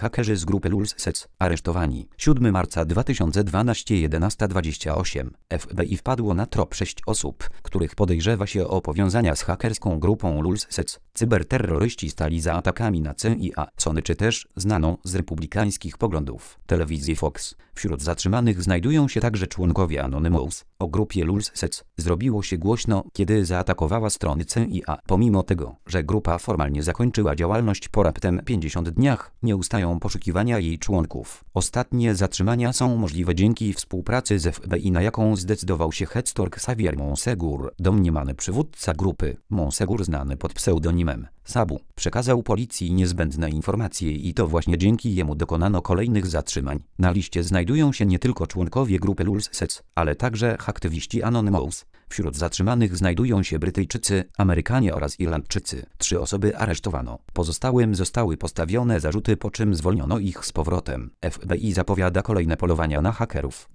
Hakerzy z grupy Lulzsec aresztowani. 7 marca 2012 11:28. FBI wpadło na trop 6 osób, których podejrzewa się o powiązania z hakerską grupą Lulzsec. Cyberterroryści stali za atakami na CIA, Sony czy też znaną z republikańskich poglądów telewizji Fox. Wśród zatrzymanych znajdują się także członkowie Anonymous. O grupie Lulzsec zrobiło się głośno, kiedy zaatakowała strony CIA. Pomimo tego, że grupa formalnie zakończyła działalność po raptem 50 dniach, nie ustają poszukiwania jej członków. Ostatnie zatrzymania są możliwe dzięki współpracy z FBI, na jaką zdecydował się Hector Xavier Monsegur, domniemany przywódca grupy. Monsegur, znany pod pseudonimem Sabu, przekazał policji niezbędne informacje i to właśnie dzięki jemu dokonano kolejnych zatrzymań. Na liście znajdują się nie tylko członkowie grupy Lulzsec, ale także aktywiści Anonymous. Wśród zatrzymanych znajdują się Brytyjczycy, Amerykanie oraz Irlandczycy. 3 osoby aresztowano. Pozostałym zostały postawione zarzuty, po czym zwolniono ich z powrotem. FBI zapowiada kolejne polowania na hakerów.